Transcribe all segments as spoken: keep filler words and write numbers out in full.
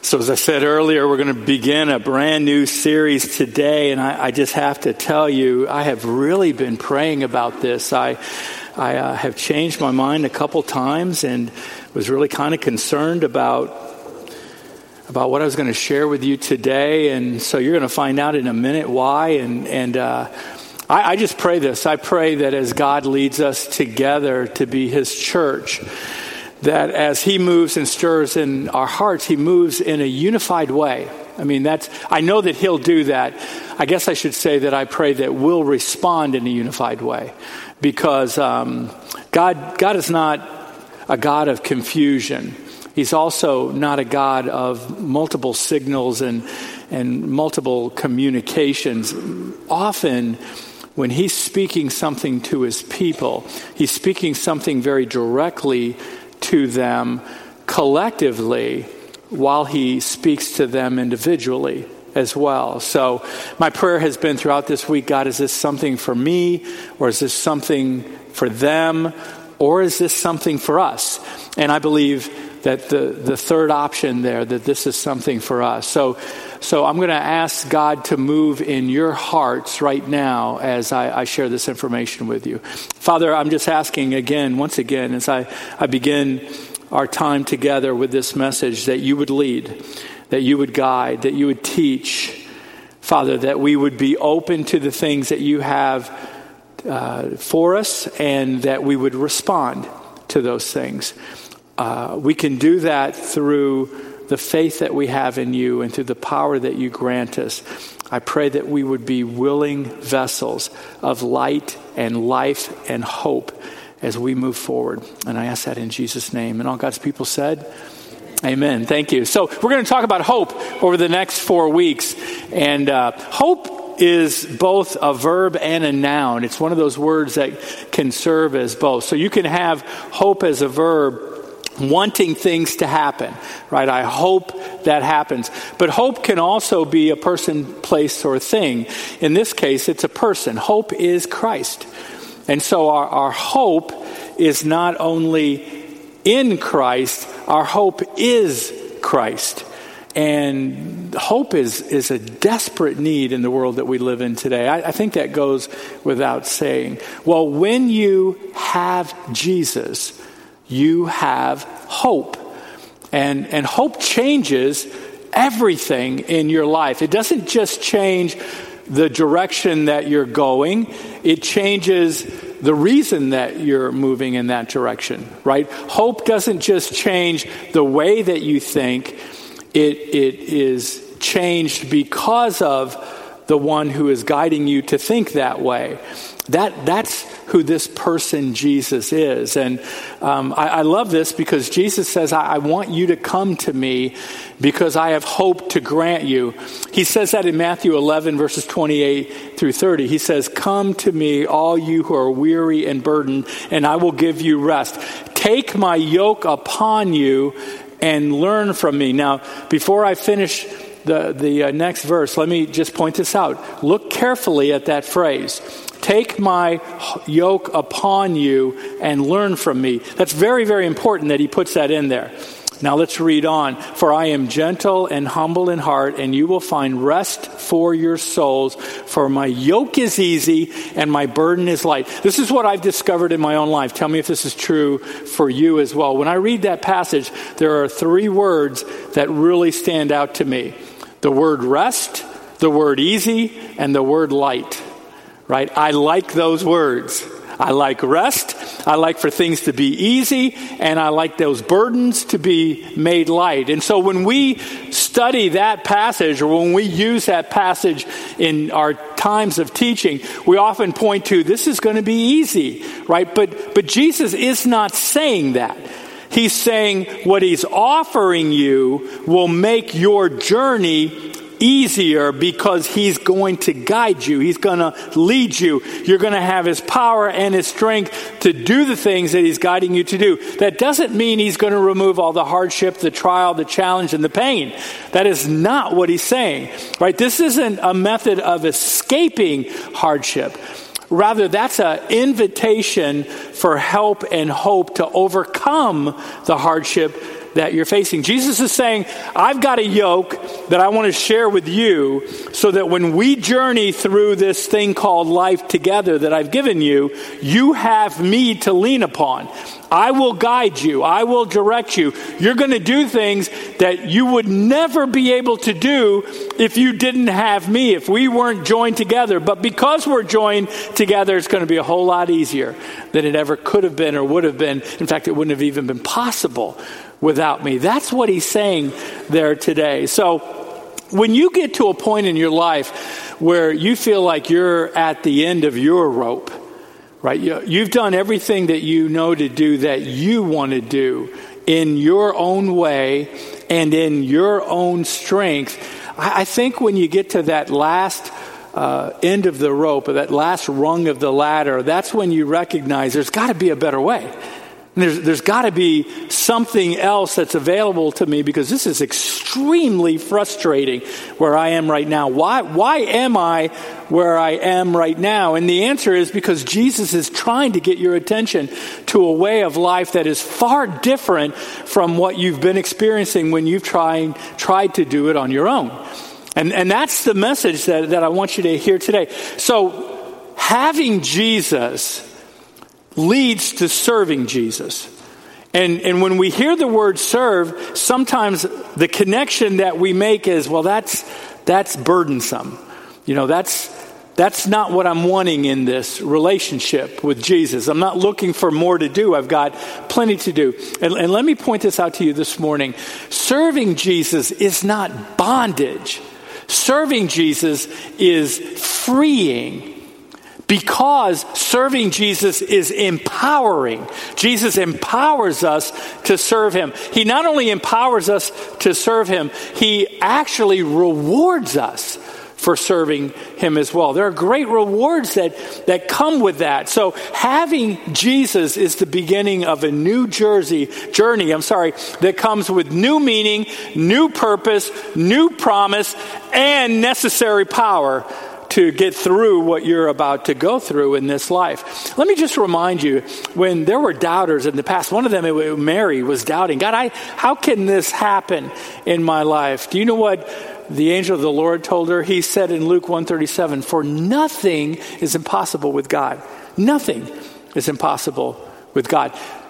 So as I said earlier, we're going to begin a brand new series today, and I, I just have to tell you, I have really been praying about this. I, I uh, have changed my mind a couple times and was really kind of concerned about, about what I was going to share with you today, and so you're going to find out in a minute why, and, and uh, I, I just pray this. I pray that as God leads us together to be His church, that as He moves and stirs in our hearts, He moves in a unified way. I mean, that's, I know that He'll do that. I guess I should say that I pray that we'll respond in a unified way, because um, God, God is not a God of confusion. He's also not a God of multiple signals and, and multiple communications. Often, when He's speaking something to His people, He's speaking something very directly to them collectively while He speaks to them individually as well. So my prayer has been throughout this week, God, is this something for me, or is this something for them, or is this something for us? And I believe that the, the third option there, that this is something for us. So so I'm going to ask God to move in your hearts right now as I, I share this information with you. Father, I'm just asking again, once again, as I, I begin our time together with this message, that you would lead, that you would guide, that you would teach. Father, that we would be open to the things that you have uh, for us, and that we would respond to those things. Uh, we can do that through the faith that we have in you and through the power that you grant us. I pray that we would be willing vessels of light and life and hope as we move forward. And I ask that in Jesus' name. And all God's people said, amen. Thank you. So we're going to talk about hope over the next four weeks. And uh, hope is both a verb and a noun. It's one of those words that can serve as both. So you can have hope as a verb, wanting things to happen, right? I hope that happens. But hope can also be a person, place, or thing. In this case, it's a person. Hope is Christ. And so our, our hope is not only in Christ, our hope is Christ. And hope is, is a desperate need in the world that we live in today. I, I think that goes without saying. Well, when you have Jesus, you have hope. And, and hope changes everything in your life. It doesn't just change the direction that you're going. It changes the reason that you're moving in that direction, right? Hope doesn't just change the way that you think. It, it is changed because of the one who is guiding you to think that way. That that's who this person Jesus is. And um, I, I love this because Jesus says, I, I want you to come to me because I have hope to grant you. He says that in Matthew eleven, verses twenty-eight through thirty. He says, come to me, all you who are weary and burdened, and I will give you rest. Take my yoke upon you and learn from me. Now, before I finish the, the uh, next verse, let me just point this out. Look carefully at that phrase. Take my yoke upon you and learn from me. That's very, very important that he puts that in there. Now let's read on. For I am gentle and humble in heart, and you will find rest for your souls. For my yoke is easy and my burden is light. This is what I've discovered in my own life. Tell me if this is true for you as well. When I read that passage, there are three words that really stand out to me. The word rest, the word easy, and the word light. Right? I like those words. I like rest. I like for things to be easy. And I like those burdens to be made light. And so when we study that passage, or when we use that passage in our times of teaching, we often point to, this is going to be easy, right? But, but Jesus is not saying that. He's saying what he's offering you will make your journey easier because he's going to guide you. He's going to lead you. You're going to have his power and his strength to do the things that he's guiding you to do. That doesn't mean he's going to remove all the hardship, the trial, the challenge, and the pain. That is not what he's saying, right? This isn't a method of escaping hardship. Rather, that's an invitation for help and hope to overcome the hardship that you're facing. Jesus is saying, I've got a yoke that I want to share with you so that when we journey through this thing called life together that I've given you, you have me to lean upon. I will guide you. I will direct you. You're going to do things that you would never be able to do if you didn't have me, if we weren't joined together. But because we're joined together, it's going to be a whole lot easier than it ever could have been or would have been. In fact, it wouldn't have even been possible without me. That's what he's saying there today. So when you get to a point in your life where you feel like you're at the end of your rope, right? You've done everything that you know to do that you want to do in your own way and in your own strength. I think when you get to that last uh, end of the rope, or that last rung of the ladder, that's when you recognize there's got to be a better way. There's, there's got to be something else that's available to me, because this is extremely frustrating where I am right now. Why, why am I where I am right now? And the answer is because Jesus is trying to get your attention to a way of life that is far different from what you've been experiencing when you've tried, tried to do it on your own. And, and that's the message that, that I want you to hear today. So having Jesus leads to serving Jesus. And and when we hear the word serve, sometimes the connection that we make is, well, that's that's burdensome. You know, that's that's not what I'm wanting in this relationship with Jesus. I'm not looking for more to do. I've got plenty to do. And, and let me point this out to you this morning. Serving Jesus is not bondage. Serving Jesus is freeing. Because serving Jesus is empowering. Jesus empowers us to serve him. He not only empowers us to serve him, he actually rewards us for serving him as well. There are great rewards that, that come with that. So having Jesus is the beginning of a new Jersey journey, I'm sorry, that comes with new meaning, new purpose, new promise, and necessary power to get through what you're about to go through in this life. Let me just remind you, when there were doubters in the past, one of them, Mary, was doubting, God, I, how can this happen in my life? Do you know what the angel of the Lord told her? He said in Luke one thirty-seven, for nothing is impossible with God. Nothing is impossible with God.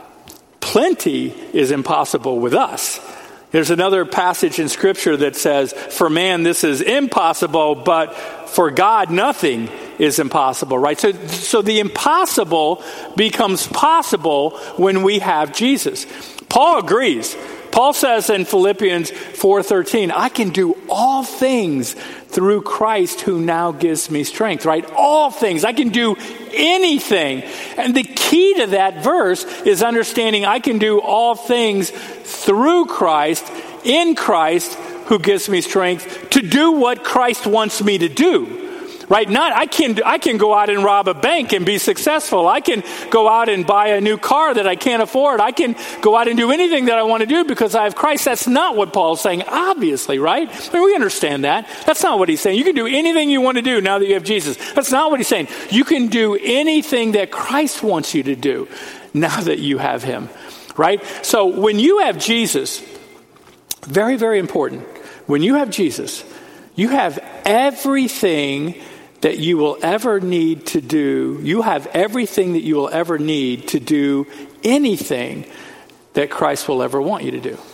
Plenty is impossible with us. There's another passage in Scripture that says, for man this is impossible, but for God nothing is impossible, right? So, so the impossible becomes possible when we have Jesus. Paul agrees. Paul says in Philippians four thirteen, I can do all things through Christ who now gives me strength, right? All things. I can do anything. And the key to that verse is understanding I can do all things through Christ, in Christ, who gives me strength to do what Christ wants me to do. Right? Not, I can, I can go out and rob a bank and be successful. I can go out and buy a new car that I can't afford. I can go out and do anything that I want to do because I have Christ. That's not what Paul's saying, obviously, right? I mean, we understand that. That's not what he's saying. You can do anything you want to do now that you have Jesus. That's not what he's saying. You can do anything that Christ wants you to do now that you have him, right? So when you have Jesus, very, very important. When you have Jesus, you have everything that you will ever need to do. You have everything that you will ever need to do anything that Christ will ever want you to do.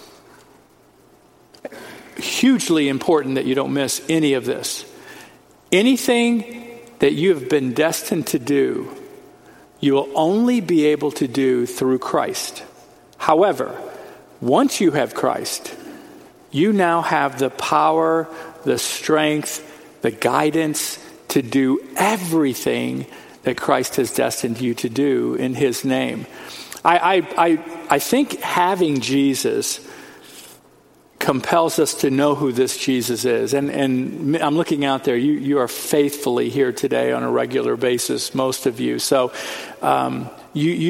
Hugely important that you don't miss any of this. Anything that you have been destined to do, you will only be able to do through Christ. However, once you have Christ, you now have the power, the strength, the guidance to do everything that Christ has destined you to do in his name. I, I, I, I think having Jesus compels us to know who this Jesus is. And, and I'm looking out there. You, you are faithfully here today on a regular basis, most of you. So um, you, you,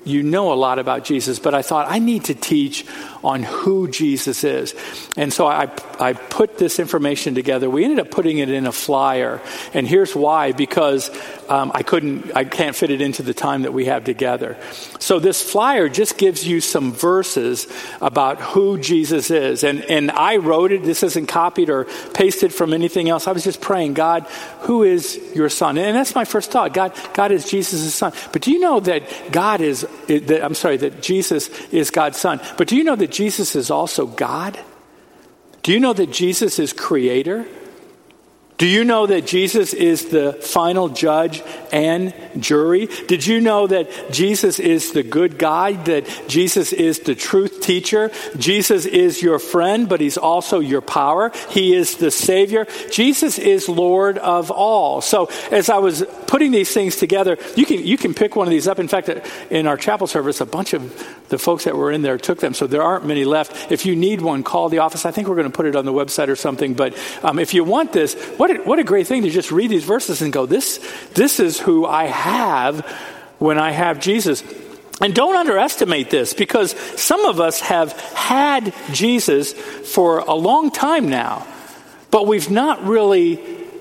you know a lot about Jesus, but I thought I need to teach on who Jesus is. And so I, I put this information together. We ended up putting it in a flyer. And here's why, because um, I couldn't, I can't fit it into the time that we have together. So this flyer just gives you some verses about who Jesus is. And, and I wrote it. This isn't copied or pasted from anything else. I was just praying, God, who is your son? And that's my first thought. God, God is Jesus' son. But do you know that God is, that, I'm sorry, that Jesus is God's son? But do you know that Jesus is also God? Do you know that Jesus is creator? Do you know that Jesus is the final judge and jury? Did you know that Jesus is the good guide, that Jesus is the truth teacher? Jesus is your friend, but he's also your power. He is the Savior. Jesus is Lord of all. So as I was putting these things together, you can you can pick one of these up. In fact, in our chapel service, a bunch of the folks that were in there took them, so there aren't many left. If you need one, call the office. I think we're going to put it on the website or something. But um, if you want this, what a, what a great thing to just read these verses and go, this, this is who I have when I have Jesus. And don't underestimate this, because some of us have had Jesus for a long time now, but we've not really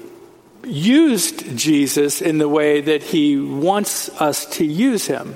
used Jesus in the way that he wants us to use him.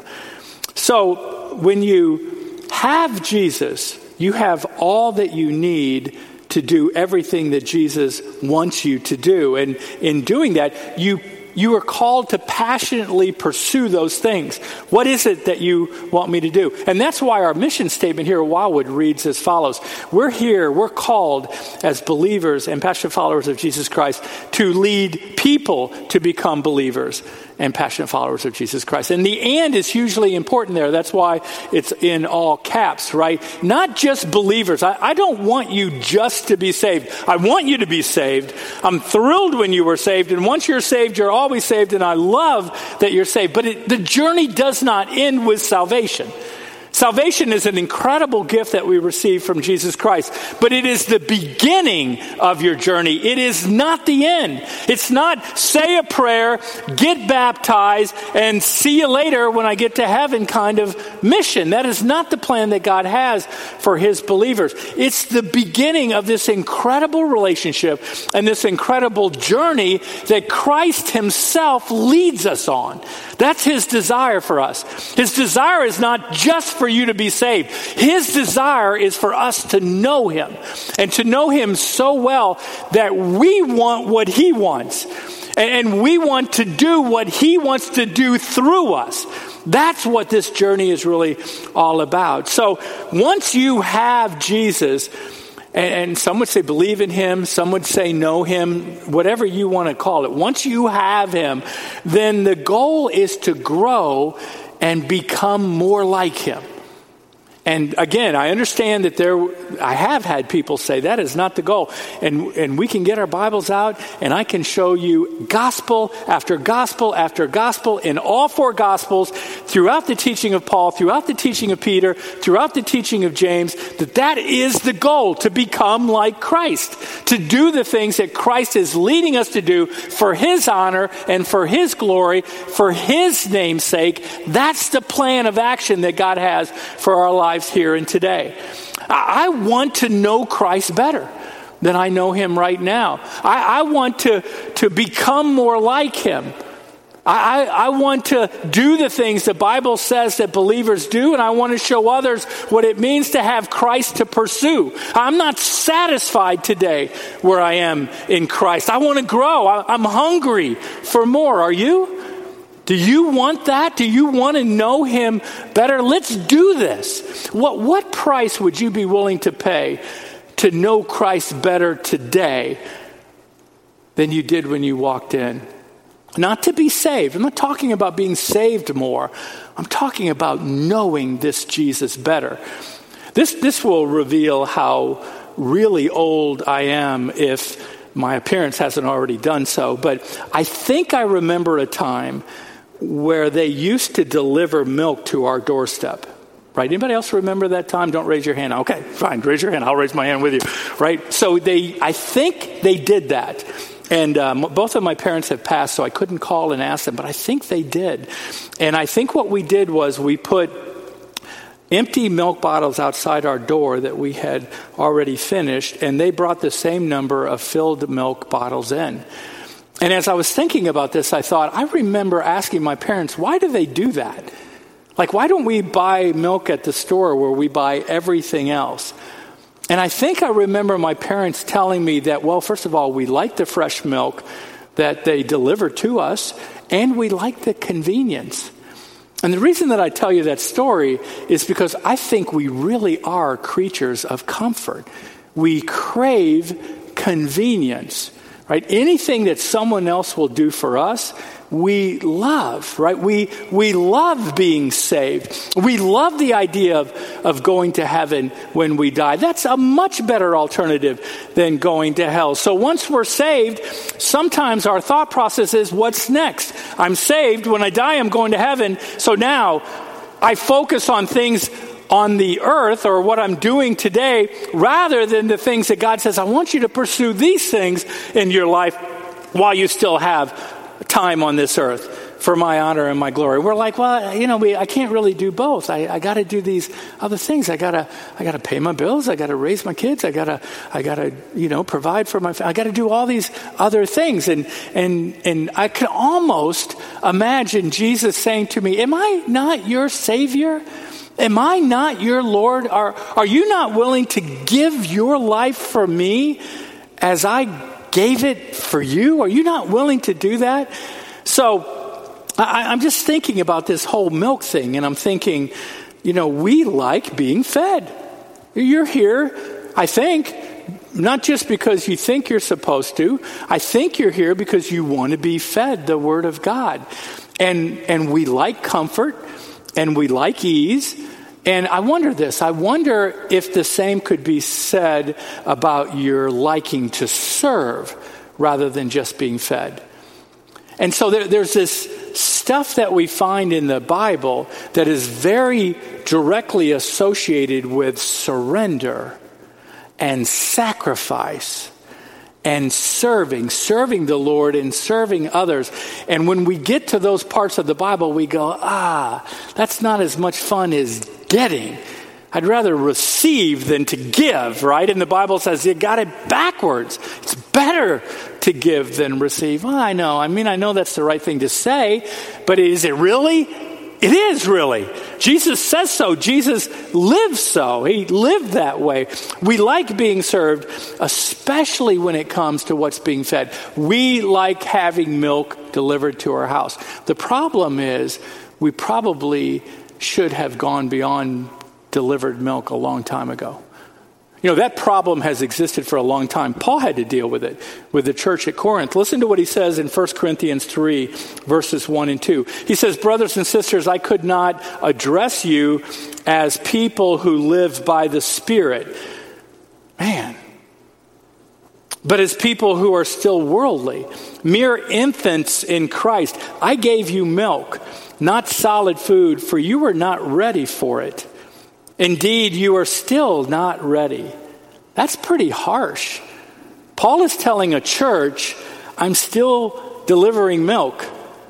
So when you have Jesus, you have all that you need to do everything that Jesus wants you to do. And in doing that, you you are called to passionately pursue those things. What is it that you want me to do? And that's why our mission statement here at Wildwood reads as follows. We're here, we're called as believers and passionate followers of Jesus Christ to lead people to become believers and passionate followers of Jesus Christ. And the and is hugely important there. That's why it's in all caps, right? Not just believers. I, I don't want you just to be saved. I want you to be saved. I'm thrilled when you were saved. And once you're saved, you're always saved. And I love that you're saved. But it, the journey does not end with salvation. Salvation is an incredible gift that we receive from Jesus Christ, but it is the beginning of your journey. It is not the end. It's not say a prayer, get baptized, and see you later when I get to heaven kind of mission. That is not the plan that God has for his believers. It's the beginning of this incredible relationship and this incredible journey that Christ himself leads us on. That's his desire for us. His desire is not just for you to be saved. His desire is for us to know him, and to know him so well that we want what he wants, and we want to do what he wants to do through us. That's what this journey is really all about. So once you have Jesus, and some would say believe in him, some would say know him, whatever you want to call it. Once you have him, then the goal is to grow and become more like him. And again, I understand that there, I have had people say that is not the goal. And, and we can get our Bibles out and I can show you gospel after gospel after gospel in all four gospels, throughout the teaching of Paul, throughout the teaching of Peter, throughout the teaching of James, that that is the goal, to become like Christ, to do the things that Christ is leading us to do for his honor and for his glory, for his name's sake. That's the plan of action that God has for our lives here and today. I want to know Christ better than I know him right now. I, I want to, to become more like him. I, I want to do the things the Bible says that believers do, and I want to show others what it means to have Christ to pursue. I'm not satisfied today where I am in Christ. I want to grow. I, I'm hungry for more. Are you? Do you want that? Do you want to know him better? Let's do this. What, what price would you be willing to pay to know Christ better today than you did when you walked in? Not to be saved. I'm not talking about being saved more. I'm talking about knowing this Jesus better. This, this will reveal how really old I am if my appearance hasn't already done so. But I think I remember a time where they used to deliver milk to our doorstep. Right? Anybody else remember that time? Don't raise your hand. Okay, fine. Raise your hand. I'll raise my hand with you. Right? So they, I think they did that. And um, both of my parents have passed, so I couldn't call and ask them, but I think they did. And I think what we did was we put empty milk bottles outside our door that we had already finished, and they brought the same number of filled milk bottles in. And as I was thinking about this, I thought, I remember asking my parents, why do they do that? Like, why don't we buy milk at the store where we buy everything else? And I think I remember my parents telling me that, well, first of all, we like the fresh milk that they deliver to us, and we like the convenience. And the reason that I tell you that story is because I think we really are creatures of comfort. We crave convenience, right? Anything that someone else will do for us, we love, right? We we love being saved. We love the idea of, of going to heaven when we die. That's a much better alternative than going to hell. So once we're saved, sometimes our thought process is, what's next? I'm saved. When I die, I'm going to heaven. So now I focus on things on the earth or what I'm doing today rather than the things that God says, I want you to pursue these things in your life while you still have time on this earth for my honor and my glory. We're like, well, you know, we, I can't really do both. I, I got to do these other things. I gotta, I gotta pay my bills. I gotta raise my kids. I gotta, I gotta, you know, provide for my. I gotta do all these other things. And and and I can almost imagine Jesus saying to me, "Am I not your Savior? Am I not your Lord? Are are you not willing to give your life for me as I gave it for you? Are you not willing to do that?" So I, I'm just thinking about this whole milk thing, and I'm thinking, you know, we like being fed. You're here, I think, not just because you think you're supposed to. I think you're here because you want to be fed the Word of God. And and we like comfort, and we like ease. And I wonder this, I wonder if the same could be said about your liking to serve rather than just being fed. And so there, there's this stuff that we find in the Bible that is very directly associated with surrender and sacrifice and serving, serving the Lord and serving others. And when we get to those parts of the Bible, we go, ah, that's not as much fun as getting. I'd rather receive than to give, right? And the Bible says you got it backwards. It's better to give than receive. Well, I know. I mean, I know that's the right thing to say, but is it really? It is really. Jesus says so. Jesus lives so. He lived that way. We like being served, especially when it comes to what's being fed. We like having milk delivered to our house. The problem is we probably should have gone beyond delivered milk a long time ago. You know, that problem has existed for a long time. Paul had to deal with it with the church at Corinth. Listen to what he says in First Corinthians three, verses one and two. He says, "Brothers and sisters, I could not address you as people who live by the Spirit." Man. "But as people who are still worldly, mere infants in Christ. I gave you milk, not solid food, for you were not ready for it. Indeed, you are still not ready." That's pretty harsh. Paul is telling a church, I'm still delivering milk,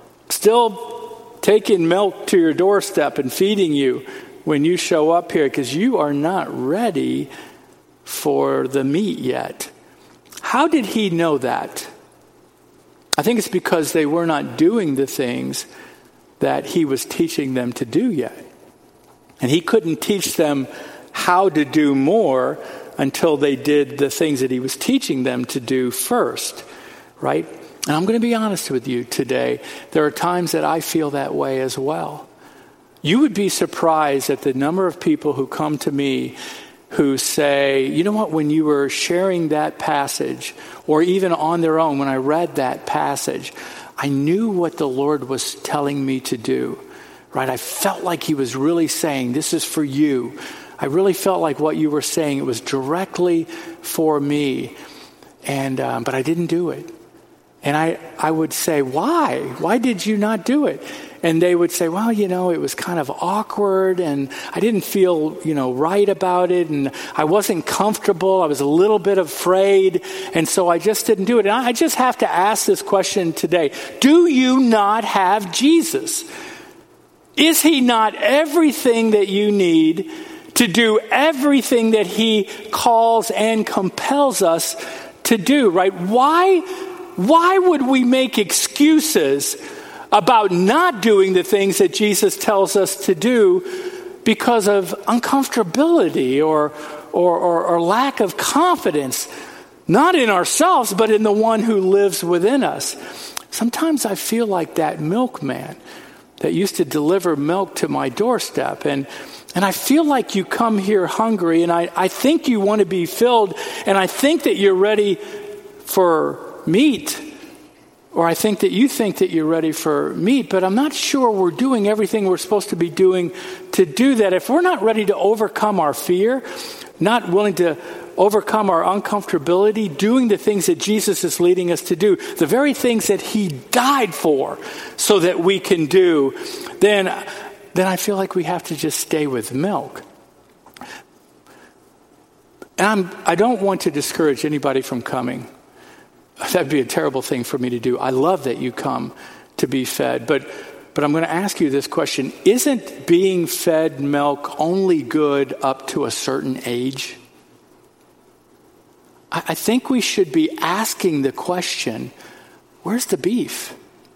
still taking milk to your doorstep and feeding you when you show up here because you are not ready for the meat yet. How did he know that? I think it's because they were not doing the things that he was teaching them to do yet. And he couldn't teach them how to do more until they did the things that he was teaching them to do first, right? And I'm going to be honest with you today. There are times that I feel that way as well. You would be surprised at the number of people who come to me who say, you know what, when you were sharing that passage, or even on their own, when I read that passage, I knew what the Lord was telling me to do. Right? I felt like he was really saying, this is for you. I really felt like what you were saying, it was directly for me. And um, but I didn't do it. And I, I would say, why? Why did you not do it? and they would say, well, you know, it was kind of awkward and I didn't feel, you know, right about it. And I wasn't comfortable. I was a little bit afraid. And so I just didn't do it. And I just have to ask this question today. Do you not have Jesus? Is he not everything that you need to do everything that he calls and compels us to do, right? Why, why would we make excuses about not doing the things that Jesus tells us to do because of uncomfortability or, or, or, or lack of confidence, not in ourselves, but in the one who lives within us? Sometimes I feel like that milkman that used to deliver milk to my doorstep. And, and I feel like you come here hungry, and I, I think you want to be filled, and I think that you're ready for meat. Or I think that you think that you're ready for meat, but I'm not sure we're doing everything we're supposed to be doing to do that. If we're not ready to overcome our fear, not willing to overcome our uncomfortability, doing the things that Jesus is leading us to do, the very things that he died for so that we can do, then, then I feel like we have to just stay with milk. And I'm, I don't want to discourage anybody from coming. That'd be a terrible thing for me to do. I love that you come to be fed. But but I'm going to ask you this question. Isn't being fed milk only good up to a certain age? I, I think we should be asking the question, where's the beef?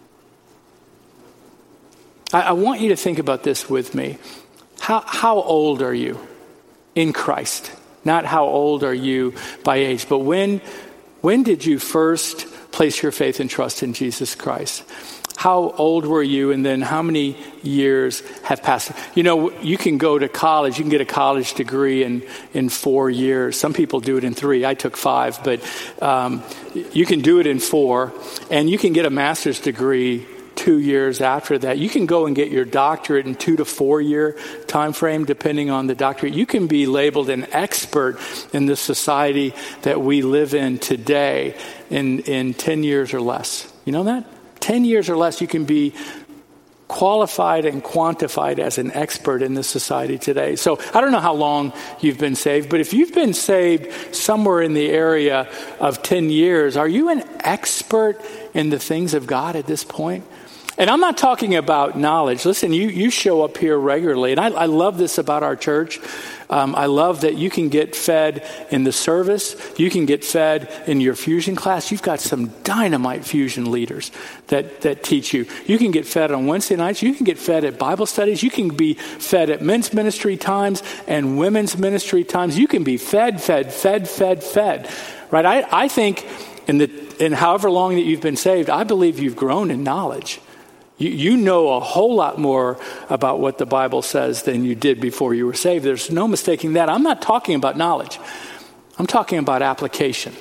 I, I want you to think about this with me. How how old are you in Christ? Not how old are you by age, but when When did you first place your faith and trust in Jesus Christ? How old were you, and then how many years have passed? You know, you can go to college. You can get a college degree in, in four years. Some people do it in three. I took five, but um, you can do it in four. And you can get a master's degree two years after that. You can go and get your doctorate in two to four year time frame, depending on the doctorate. You can be labeled an expert in the society that we live in today in, in ten years or less. You know that? ten years or less, you can be qualified and quantified as an expert in this society today. So I don't know how long you've been saved, but if you've been saved somewhere in the area of ten years, are you an expert in the things of God at this point? And I'm not talking about knowledge. Listen, you, you show up here regularly, and I, I love this about our church. Um, I love that you can get fed in the service. You can get fed in your fusion class. You've got some dynamite fusion leaders that, that teach you. You can get fed on Wednesday nights. You can get fed at Bible studies. You can be fed at men's ministry times and women's ministry times. You can be fed, fed, fed, fed, fed. Right? I, I think in the in however long that you've been saved, I believe you've grown in knowledge. You, you know a whole lot more about what the Bible says than you did before you were saved. There's no mistaking that. I'm not talking about knowledge. I'm talking about application.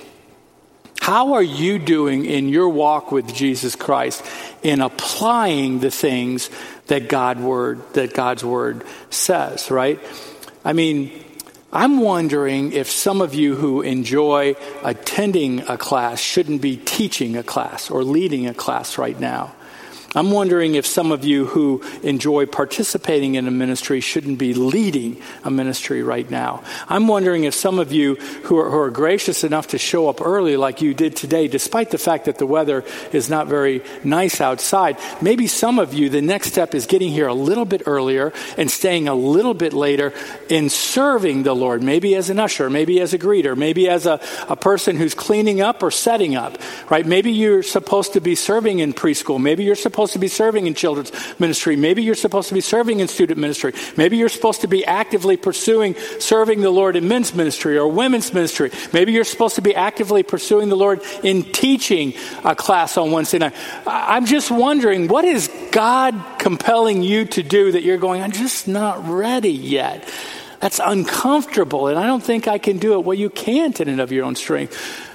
How are you doing in your walk with Jesus Christ in applying the things that God word that God's word says, right? I mean, I'm wondering if some of you who enjoy attending a class shouldn't be teaching a class or leading a class right now. I'm wondering if some of you who enjoy participating in a ministry shouldn't be leading a ministry right now. I'm wondering if some of you who are, who are gracious enough to show up early like you did today, despite the fact that the weather is not very nice outside, maybe some of you, the next step is getting here a little bit earlier and staying a little bit later in serving the Lord, maybe as an usher, maybe as a greeter, maybe as a, a person who's cleaning up or setting up, right? Maybe you're supposed to be serving in preschool. Maybe you're supposed to be serving in children's ministry. Maybe you're supposed to be serving in student ministry. Maybe you're supposed to be actively pursuing serving the Lord in men's ministry or women's ministry. Maybe you're supposed to be actively pursuing the Lord in teaching a class on Wednesday night. I'm just wondering, what is God compelling you to do that you're going, I'm just not ready yet? That's uncomfortable, and I don't think I can do it. Well, you can't in and of your own strength.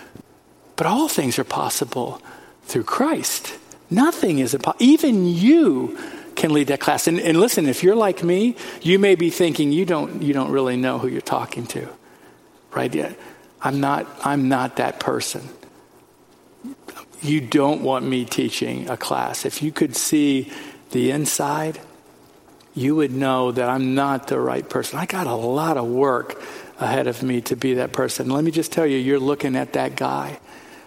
But all things are possible through Christ. Nothing is impossible. Even you can lead that class. And, and listen, if you're like me, you may be thinking you don't you don't really know who you're talking to, right? Yeah, I'm not I'm not that person. You don't want me teaching a class. If you could see the inside, you would know that I'm not the right person. I got a lot of work ahead of me to be that person. Let me just tell you, you're looking at that guy.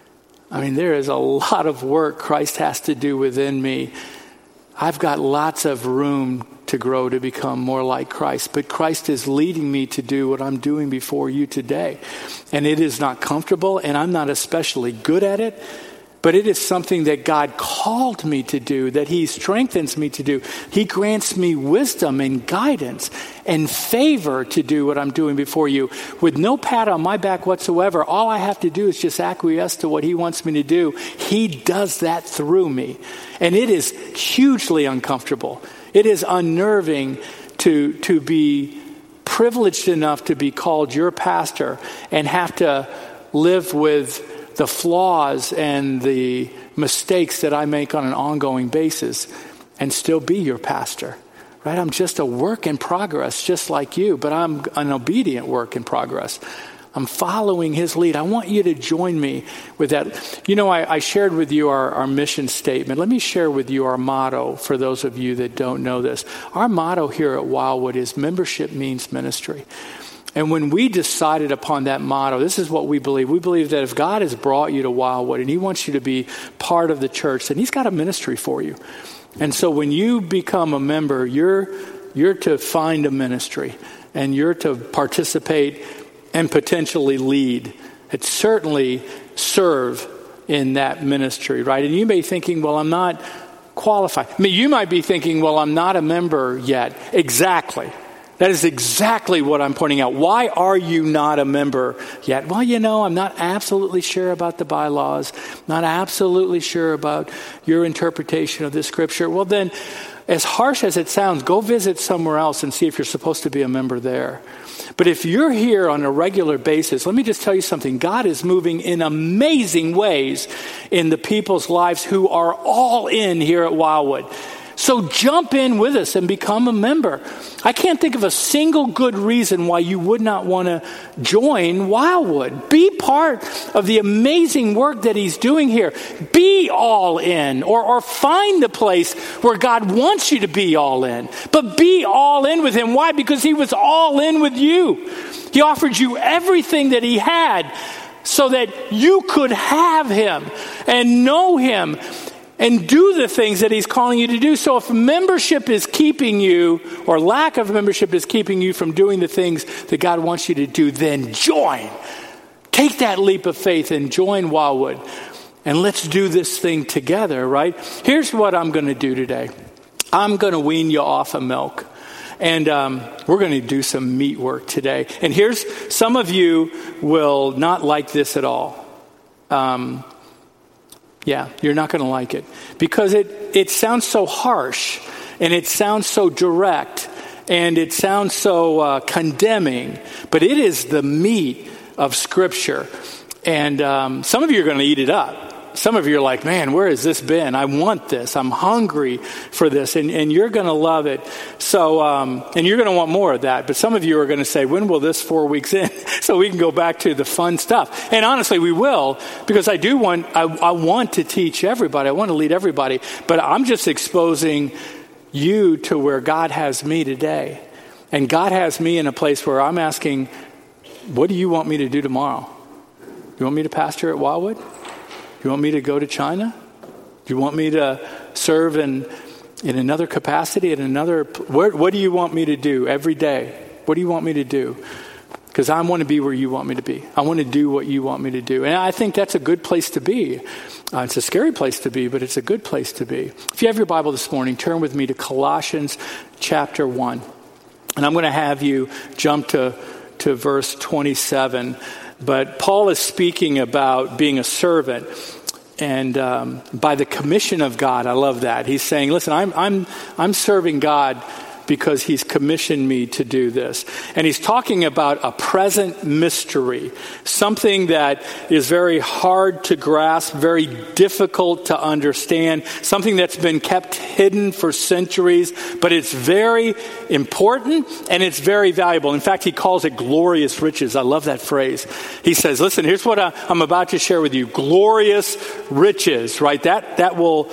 I mean, there is a lot of work Christ has to do within me. I've got lots of room to grow to become more like Christ, but Christ is leading me to do what I'm doing before you today. And it is not comfortable, and I'm not especially good at it, but it is something that God called me to do, that he strengthens me to do. He grants me wisdom and guidance and favor to do what I'm doing before you. With no pat on my back whatsoever, all I have to do is just acquiesce to what he wants me to do. He does that through me. And it is hugely uncomfortable. It is unnerving to, to be privileged enough to be called your pastor and have to live with the flaws and the mistakes that I make on an ongoing basis and still be your pastor, right? I'm just a work in progress, just like you, but I'm an obedient work in progress. I'm following his lead. I want you to join me with that. You know, I, I shared with you our, our mission statement. Let me share with you our motto for those of you that don't know this. Our motto here at Wildwood is membership means ministry. And when we decided upon that motto, this is what we believe. We believe that if God has brought you to Wildwood and he wants you to be part of the church, then he's got a ministry for you. And so when you become a member, you're you're to find a ministry and you're to participate and potentially lead. It's certainly serve in that ministry, right? And you may be thinking, well, I'm not qualified. I mean, you might be thinking, well, I'm not a member yet. Exactly. That is exactly what I'm pointing out. Why are you not a member yet? Well, you know, I'm not absolutely sure about the bylaws, not absolutely sure about your interpretation of this scripture. Well, then, as harsh as it sounds, go visit somewhere else and see if you're supposed to be a member there. But if you're here on a regular basis, let me just tell you something. God is moving in amazing ways in the people's lives who are all in here at Wildwood. So jump in with us and become a member. I can't think of a single good reason why you would not want to join Wildwood. Be part of the amazing work that he's doing here. Be all in, or, or find the place where God wants you to be all in. But be all in with him. Why? Because he was all in with you. He offered you everything that he had so that you could have him and know him and do the things that he's calling you to do. So if membership is keeping you, or lack of membership is keeping you from doing the things that God wants you to do, then join. Take that leap of faith and join Wildwood. And let's do this thing together, right? Here's what I'm going to do today. I'm going to wean you off of milk. And um, we're going to do some meat work today. And here's, some of you will not like this at all. Um Yeah, you're not going to like it because it, it sounds so harsh and it sounds so direct and it sounds so uh, condemning, but it is the meat of Scripture. And um, some of you are going to eat it up. Some of you are like, man, where has this been? I want this. I'm hungry for this. And, and you're going to love it. So, um, and you're going to want more of that. But some of you are going to say, when will this four weeks in? So we can go back to the fun stuff. And honestly, we will, because I do want, I, I want to teach everybody. I want to lead everybody. But I'm just exposing you to where God has me today. And God has me in a place where I'm asking, what do you want me to do tomorrow? You want me to pastor at Wildwood? Do you want me to go to China? Do you want me to serve in in another capacity, in another... Where, what do you want me to do every day? What do you want me to do? Because I want to be where you want me to be. I want to do what you want me to do. And I think that's a good place to be. Uh, it's a scary place to be, but it's a good place to be. If you have your Bible this morning, turn with me to Colossians chapter one. And I'm going to have you jump to, to verse twenty-seven. But Paul is speaking about being a servant, and um, by the commission of God. I love that. He's saying, listen, I'm I'm I'm serving God because he's commissioned me to do this. And he's talking about a present mystery, something that is very hard to grasp, very difficult to understand, something that's been kept hidden for centuries, but it's very important and it's very valuable. In fact, he calls it glorious riches. I love that phrase. He says, listen, here's what I, I'm about to share with you. Glorious riches, right? That, that will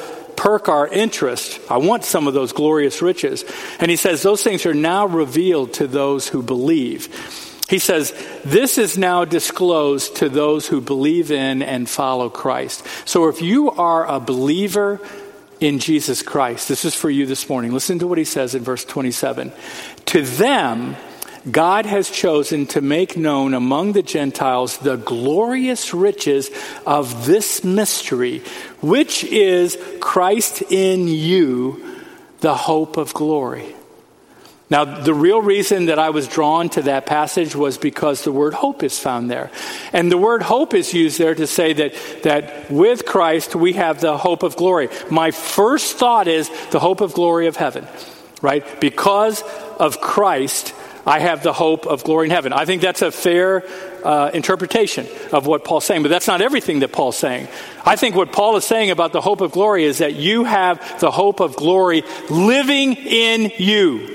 perk our interest. I want some of those glorious riches. And he says those things are now revealed to those who believe. He says, this is now disclosed to those who believe in and follow Christ. So if you are a believer in Jesus Christ, this is for you this morning. Listen to what he says in verse twenty-seven. To them, God has chosen to make known among the Gentiles the glorious riches of this mystery, which is Christ in you, the hope of glory. Now, the real reason that I was drawn to that passage was because the word hope is found there. And the word hope is used there to say that, that with Christ, we have the hope of glory. My first thought is the hope of glory of heaven, right? Because of Christ, I have the hope of glory in heaven. I think that's a fair uh, interpretation of what Paul's saying, but that's not everything that Paul's saying. I think what Paul is saying about the hope of glory is that you have the hope of glory living in you.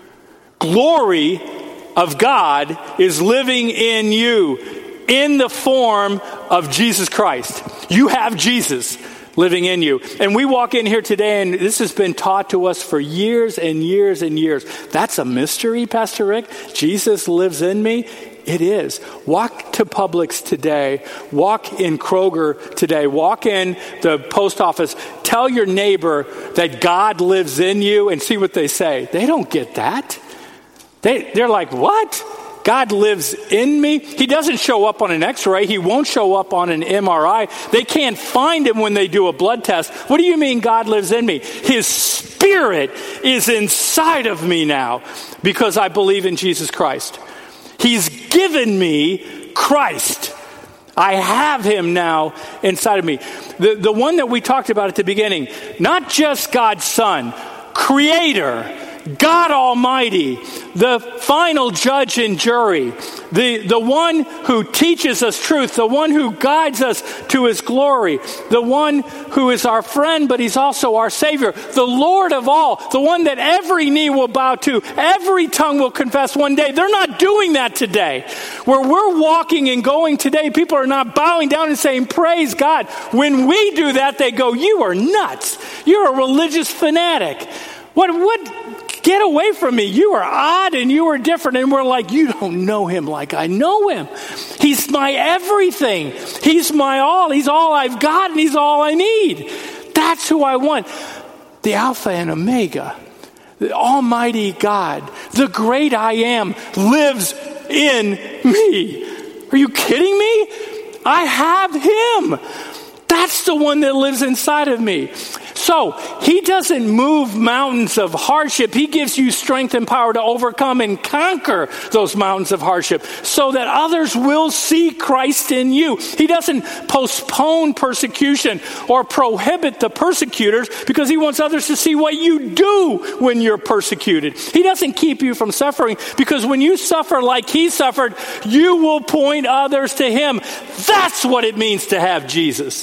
Glory of God is living in you in the form of Jesus Christ. You have Jesus living in you. And we walk in here today, and this has been taught to us for years and years and years. That's a mystery, Pastor Rick. Jesus lives in me. It is. Walk to Publix today. Walk in Kroger today. Walk in the post office. Tell your neighbor that God lives in you and see what they say. They don't get that. They, they're like, what? God lives in me? He doesn't show up on an x-ray. He won't show up on an M R I. They can't find him when they do a blood test. What do you mean God lives in me? His Spirit is inside of me now because I believe in Jesus Christ. He's given me Christ. I have him now inside of me. The, the one that we talked about at the beginning, not just God's Son, Creator, God Almighty, the final judge and jury, the, the one who teaches us truth, the one who guides us to his glory, the one who is our friend, but he's also our Savior, the Lord of all, the one that every knee will bow to, every tongue will confess one day. They're not doing that today. Where we're walking and going today, people are not bowing down and saying, praise God. When we do that, they go, you are nuts. You're a religious fanatic. What, what? Get away from me. You are odd and you are different. And we're like, you don't know him like I know him. He's my everything. He's my all. He's all I've got and he's all I need. That's who I want. The Alpha and Omega, the Almighty God, the great I am lives in me. Are you kidding me? I have him. That's the one that lives inside of me. So he doesn't move mountains of hardship. He gives you strength and power to overcome and conquer those mountains of hardship so that others will see Christ in you. He doesn't postpone persecution or prohibit the persecutors because he wants others to see what you do when you're persecuted. He doesn't keep you from suffering because when you suffer like he suffered, you will point others to him. That's what it means to have Jesus.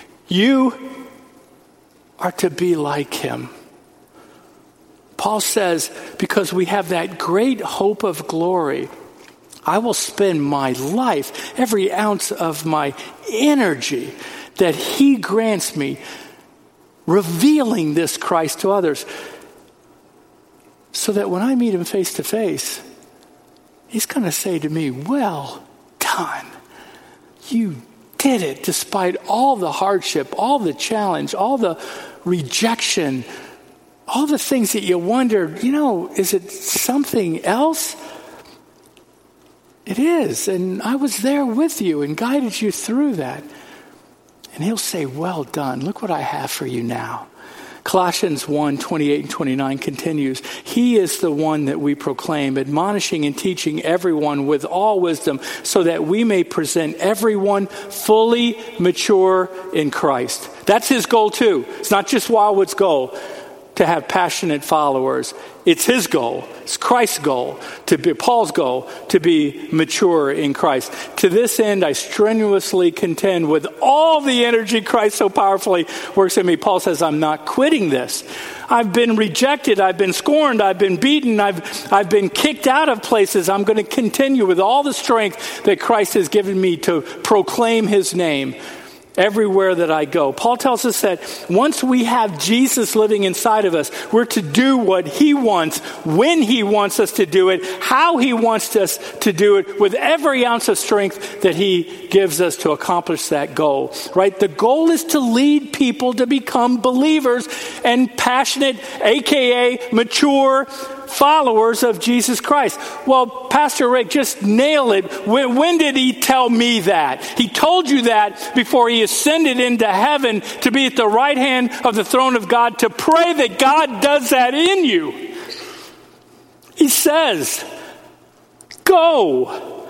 You are to be like him. Paul says, because we have that great hope of glory, I will spend my life, every ounce of my energy that he grants me, revealing this Christ to others, so that when I meet him face to face, he's going to say to me, well done. You did it despite all the hardship, all the challenge, all the rejection, all the things that you wondered, you know, is it something else? It is. And I was there with you and guided you through that. And he'll say, well done. Look what I have for you now. Colossians one, twenty-eight and twenty-nine continues. He is the one that we proclaim, admonishing and teaching everyone with all wisdom, so that we may present everyone fully mature in Christ. That's his goal too. It's not just Wildwood's goal to have passionate followers. It's his goal. It's Christ's goal, to be Paul's goal, to be mature in Christ. To this end, I strenuously contend with all the energy Christ so powerfully works in me. Paul says, I'm not quitting this. I've been rejected. I've been scorned. I've been beaten. I've, I've been kicked out of places. I'm going to continue with all the strength that Christ has given me to proclaim his name. everywhere that I go. Paul tells us that once we have Jesus living inside of us, we're to do what he wants, when he wants us to do it, how he wants us to do it, with every ounce of strength that he gives us to accomplish that goal, right? The goal is to lead people to become believers and passionate, A K A mature followers of Jesus Christ. Well, Pastor Rick, just nail it. When, when did he tell me that? He told you that before he ascended into heaven to be at the right hand of the throne of God, to pray that God does that in you. He says, go,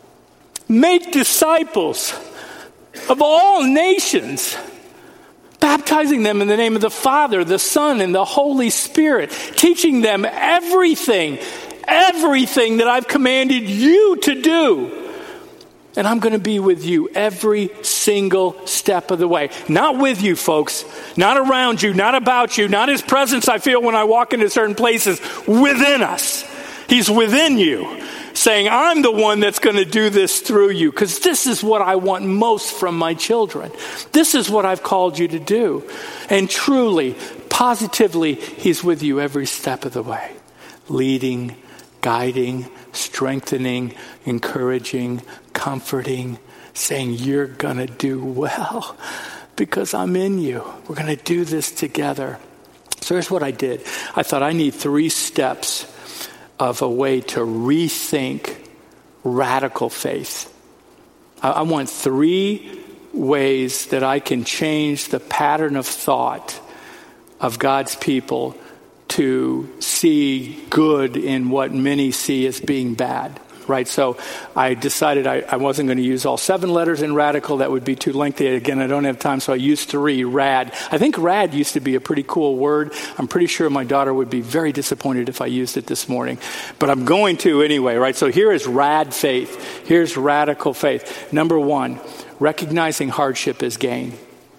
make disciples of all nations, baptizing them in the name of the Father, the Son, and the Holy Spirit, teaching them everything, everything that I've commanded you to do. And I'm going to be with you every single step of the way. Not with you, folks. Not around you, not about you, not his presence I feel when I walk into certain places. Within us. He's within you, saying, I'm the one that's going to do this through you, because this is what I want most from my children. This is what I've called you to do. And truly, positively, he's with you every step of the way, leading, guiding, strengthening, encouraging, comforting, saying, you're going to do well because I'm in you. We're going to do this together. So here's what I did. I thought I need three steps of a way to rethink radical faith. I, I want three ways that I can change the pattern of thought of God's people to see good in what many see as being bad. Right, so I decided I, I wasn't going to use all seven letters in radical. That would be too lengthy. Again, I don't have time, so I used three, rad. I think rad used to be a pretty cool word. I'm pretty sure my daughter would be very disappointed if I used it this morning. But I'm going to anyway, right? So here is rad faith. Here's radical faith. Number one, recognizing hardship as gain.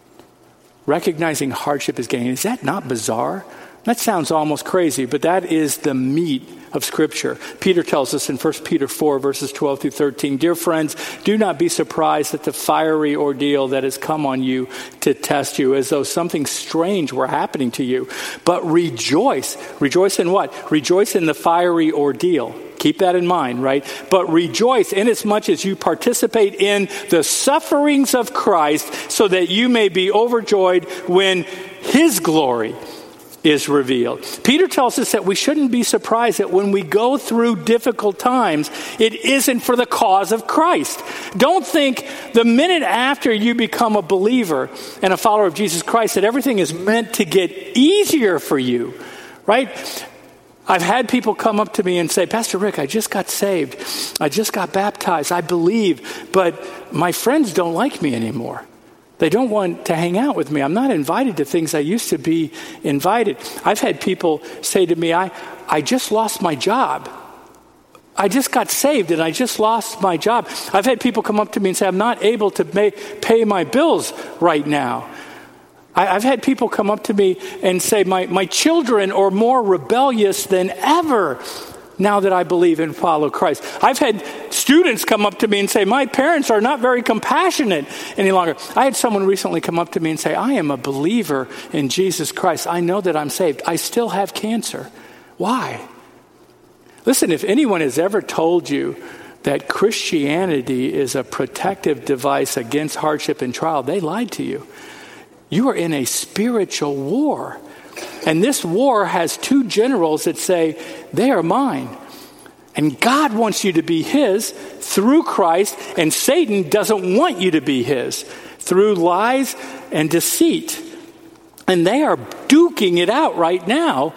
Recognizing hardship as gain. Is that not bizarre? That sounds almost crazy, but that is the meat of Scripture. Peter tells us in First Peter four, verses twelve through thirteen, dear friends, do not be surprised at the fiery ordeal that has come on you to test you, as though something strange were happening to you. But rejoice. Rejoice in what? Rejoice in the fiery ordeal. Keep that in mind, right? But rejoice inasmuch as you participate in the sufferings of Christ, so that you may be overjoyed when his glory is revealed. Peter tells us that we shouldn't be surprised that when we go through difficult times, it isn't for the cause of Christ. Don't think the minute after you become a believer and a follower of Jesus Christ that everything is meant to get easier for you, right? I've had people come up to me and say, Pastor Rick, I just got saved. I just got baptized. I believe, but my friends don't like me anymore. They don't want to hang out with me. I'm not invited to things I used to be invited. I've had people say to me, I, I just lost my job. I just got saved and I just lost my job. I've had people come up to me and say, I'm not able to pay, pay my bills right now. I, I've had people come up to me and say, my, my children are more rebellious than ever now that I believe and follow Christ. I've had students come up to me and say, my parents are not very compassionate any longer. I had someone recently come up to me and say, I am a believer in Jesus Christ. I know that I'm saved. I still have cancer. Why? Listen, if anyone has ever told you that Christianity is a protective device against hardship and trial, they lied to you. You are in a spiritual war. And this war has two generals that say, they are mine. And God wants you to be his through Christ, and Satan doesn't want you to be his through lies and deceit. And they are duking it out right now.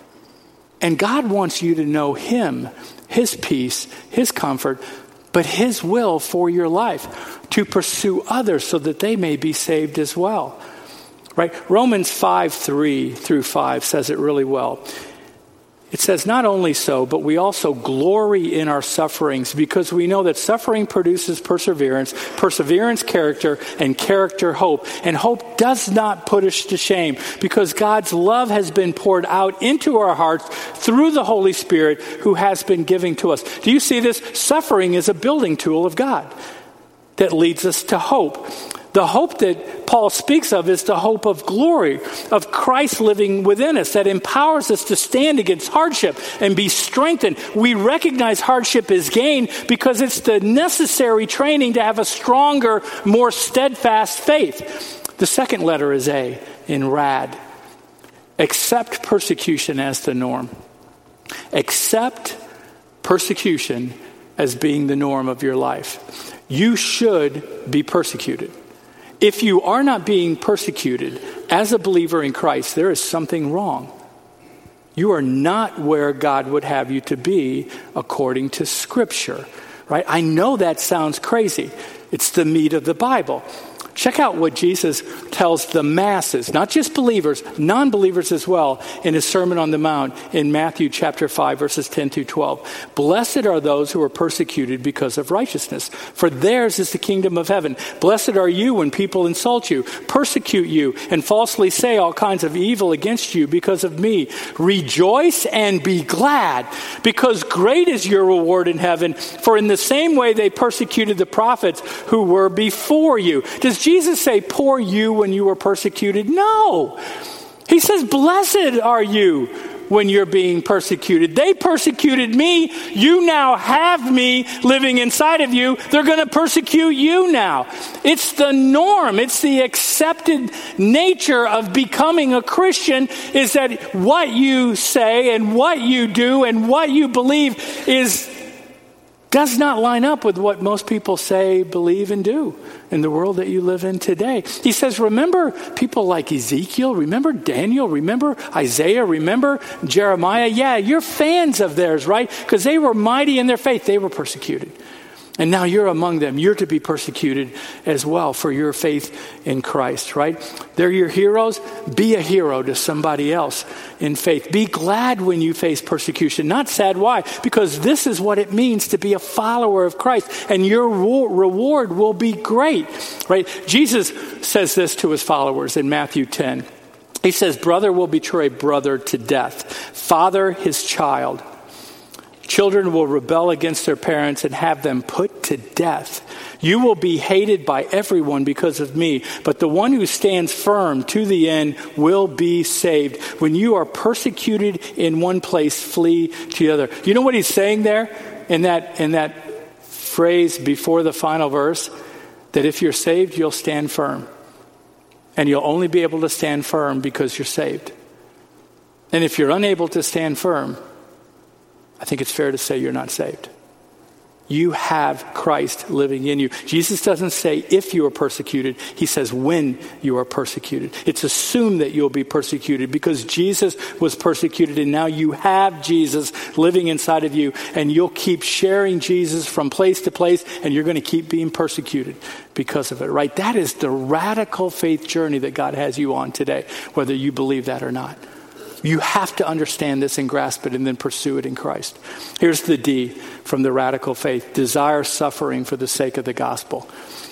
And God wants you to know him, his peace, his comfort, but his will for your life, to pursue others so that they may be saved as well. Right? Romans five, three through five says it really well. It says, not only so, but we also glory in our sufferings, because we know that suffering produces perseverance, perseverance, character, and character, hope. And hope does not put us to shame, because God's love has been poured out into our hearts through the Holy Spirit who has been given to us. Do you see this? Suffering is a building tool of God that leads us to hope. The hope that Paul speaks of is the hope of glory, of Christ living within us, that empowers us to stand against hardship and be strengthened. We recognize hardship is gain because it's the necessary training to have a stronger, more steadfast faith. The second letter is A in rad. Accept persecution as the norm. Accept persecution as being the norm of your life. You should be persecuted. If you are not being persecuted as a believer in Christ, there is something wrong. You are not where God would have you to be according to Scripture, right? I know that sounds crazy. It's the meat of the Bible. Check out what Jesus tells the masses, not just believers, non-believers as well, in his Sermon on the Mount in Matthew chapter five, verses ten through twelve. Blessed are those who are persecuted because of righteousness, for theirs is the kingdom of heaven. Blessed are you when people insult you, persecute you, and falsely say all kinds of evil against you because of me. Rejoice and be glad, because great is your reward in heaven, for in the same way they persecuted the prophets who were before you. Does Jesus say, poor you when you were persecuted? No. He says, blessed are you when you're being persecuted. They persecuted me. You now have me living inside of you. They're going to persecute you now. It's the norm. It's the accepted nature of becoming a Christian, is that what you say and what you do and what you believe is does not line up with what most people say, believe, and do in the world that you live in today. He says, remember people like Ezekiel, remember Daniel, remember Isaiah, remember Jeremiah. Yeah, you're fans of theirs, right? Because they were mighty in their faith. They were persecuted. And now you're among them. You're to be persecuted as well for your faith in Christ, right? They're your heroes. Be a hero to somebody else in faith. Be glad when you face persecution, not sad. Why? Because this is what it means to be a follower of Christ, and your reward will be great, right? Jesus says this to his followers in Matthew ten. He says, brother will betray brother to death, father his child. Children will rebel against their parents and have them put to death. You will be hated by everyone because of me, but the one who stands firm to the end will be saved. When you are persecuted in one place, flee to the other. You know what he's saying there in that, in that phrase before the final verse? That if you're saved, you'll stand firm. And you'll only be able to stand firm because you're saved. And if you're unable to stand firm, I think it's fair to say you're not saved. You have Christ living in you. Jesus doesn't say if you are persecuted. He says when you are persecuted. It's assumed that you'll be persecuted because Jesus was persecuted, and now you have Jesus living inside of you, and you'll keep sharing Jesus from place to place, and you're going to keep being persecuted because of it, right? That is the radical faith journey that God has you on today, whether you believe that or not. You have to understand this and grasp it and then pursue it in Christ. Here's the D from the radical faith. Desire suffering for the sake of the gospel.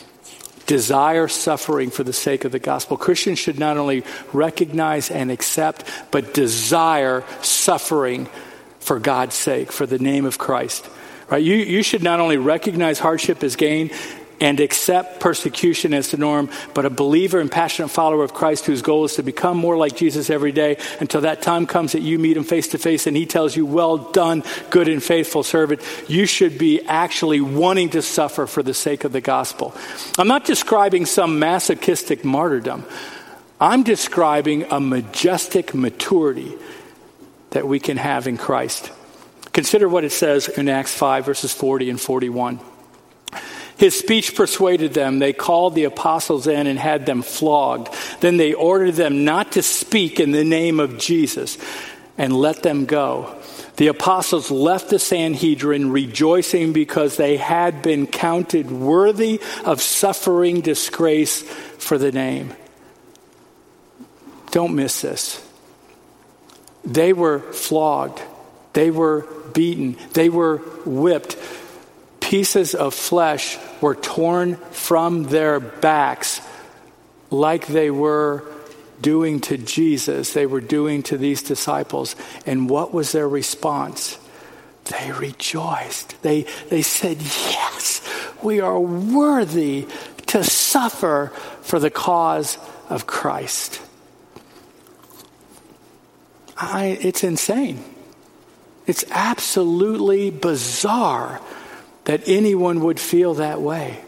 Desire suffering for the sake of the gospel. Christians should not only recognize and accept, but desire suffering for God's sake, for the name of Christ. Right? You, you should not only recognize hardship as gain and accept persecution as the norm, but a believer and passionate follower of Christ whose goal is to become more like Jesus every day until that time comes that you meet him face to face and he tells you, well done, good and faithful servant. You should be actually wanting to suffer for the sake of the gospel. I'm not describing some masochistic martyrdom. I'm describing a majestic maturity that we can have in Christ. Consider what it says in Acts five, verses forty and forty-one. His speech persuaded them. They called the apostles in and had them flogged. Then they ordered them not to speak in the name of Jesus and let them go. The apostles left the Sanhedrin rejoicing because they had been counted worthy of suffering disgrace for the name. Don't miss this. They were flogged. They were beaten. They were whipped. Pieces of flesh were torn from their backs like they were doing to Jesus. They were doing to these disciples. And what was their response? They rejoiced. They, they said, yes, we are worthy to suffer for the cause of Christ. I, it's insane. It's absolutely bizarre that anyone would feel that way.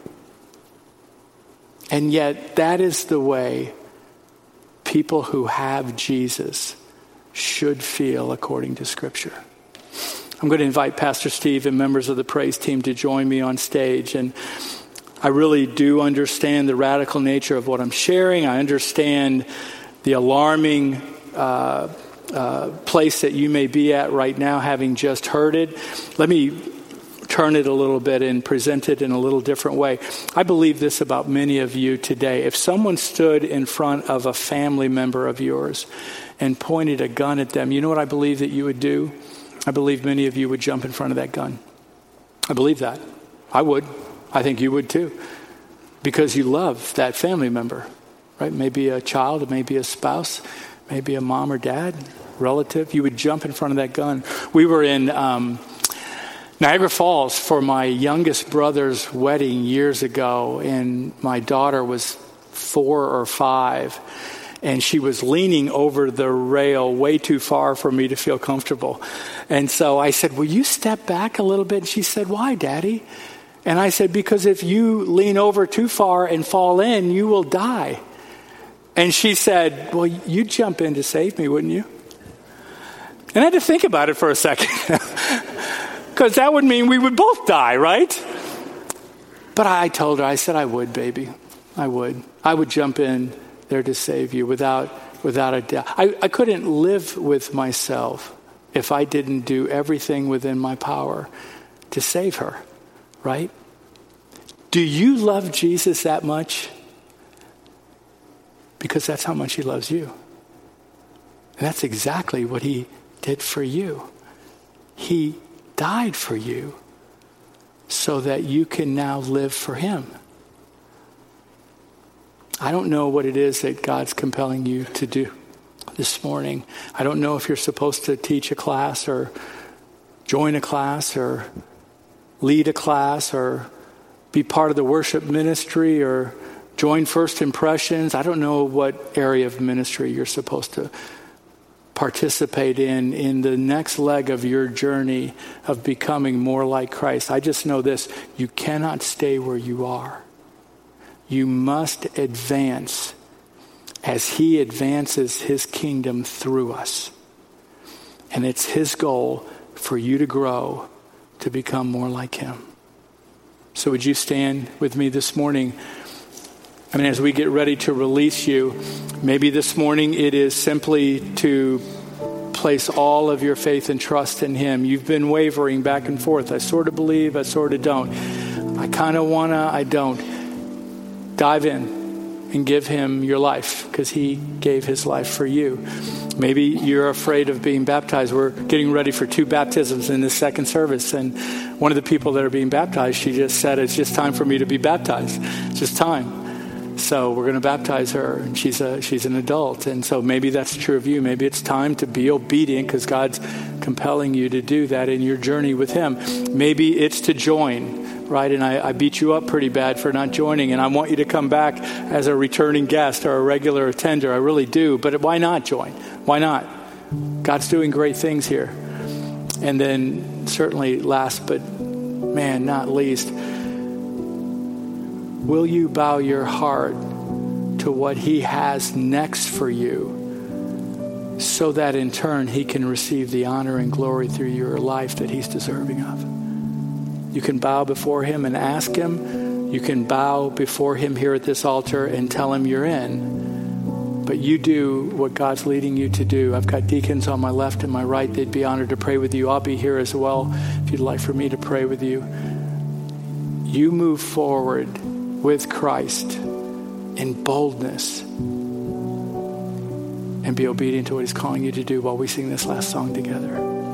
And yet that is the way people who have Jesus should feel according to Scripture. I'm going to invite Pastor Steve and members of the praise team to join me on stage. And I really do understand the radical nature of what I'm sharing. I understand the alarming uh, uh, place that you may be at right now, having just heard it. Let me turn it a little bit and present it in a little different way. I believe this about many of you today. If someone stood in front of a family member of yours and pointed a gun at them, you know what I believe that you would do? I believe many of you would jump in front of that gun. I believe that. I would. I think you would too. Because you love that family member, right? Maybe a child, it may be a spouse, maybe a mom or dad, relative. You would jump in front of that gun. We were in um, Niagara Falls for my youngest brother's wedding years ago, and my daughter was four or five. And she was leaning over the rail way too far for me to feel comfortable. And so I said, will you step back a little bit? And she said, why, Daddy? And I said, because if you lean over too far and fall in, you will die. And she said, well, you'd jump in to save me, wouldn't you? And I had to think about it for a second. Because that would mean we would both die, right? But I told her, I said, I would, baby. I would. I would jump in there to save you without without a doubt. I, I couldn't live with myself if I didn't do everything within my power to save her, right? Do you love Jesus that much? Because that's how much he loves you. And that's exactly what he did for you. He died for you so that you can now live for him. I don't know what it is that God's compelling you to do this morning. I don't know if you're supposed to teach a class or join a class or lead a class or be part of the worship ministry or join First Impressions. I don't know what area of ministry you're supposed to participate in in the next leg of your journey of becoming more like Christ. I just know this: you cannot stay where you are. You must advance as he advances his kingdom through us. And it's his goal for you to grow to become more like him. So would you stand with me this morning? I mean, as we get ready to release you, maybe this morning it is simply to place all of your faith and trust in him. You've been wavering back and forth. I sort of believe, I sort of don't. I kind of want to, I don't. Dive in and give him your life because he gave his life for you. Maybe you're afraid of being baptized. We're getting ready for two baptisms in this second service. And one of the people that are being baptized, she just said, it's just time for me to be baptized. It's just time. So we're going to baptize her. And she's a she's an adult. And so maybe that's true of you. Maybe it's time to be obedient because God's compelling you to do that in your journey with him. Maybe it's to join. Right, and I, I beat you up pretty bad for not joining, and I want you to come back as a returning guest or a regular attender. I really do, but why not join? Why not? God's doing great things here. And then certainly last but, man, not least, will you bow your heart to what he has next for you so that in turn he can receive the honor and glory through your life that he's deserving of? You can bow before him and ask him. You can bow before him here at this altar and tell him you're in. But you do what God's leading you to do. I've got deacons on my left and my right. They'd be honored to pray with you. I'll be here as well if you'd like for me to pray with you. You move forward with Christ in boldness and be obedient to what he's calling you to do while we sing this last song together.